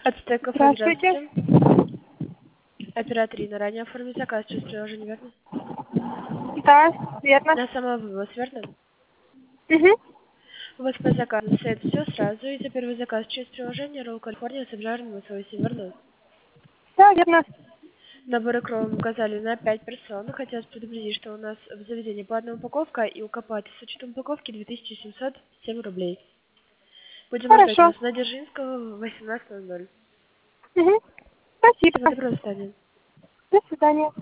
Ацтек кафе, Здравствуйте. здравствуйте. Оператор Инна, ранее оформить заказ через приложение, верно? Да, верно. На самовывоз, верно? Угу. У вас по заказу стоит все сразу, и за первый заказ через приложение Ролл Калифорния с обжаренным лососем, верно? Да, верно. Набор икру вам указали на 5 персон. Хотелось предупредить, что у нас в заведении по одной упаковка, и укопать с учетом упаковки 2707 рублей. Будем ждать Хорошо. вас на Дзержинского в 18:00. Угу. Всего Спасибо. доброго, до свидания. До свидания.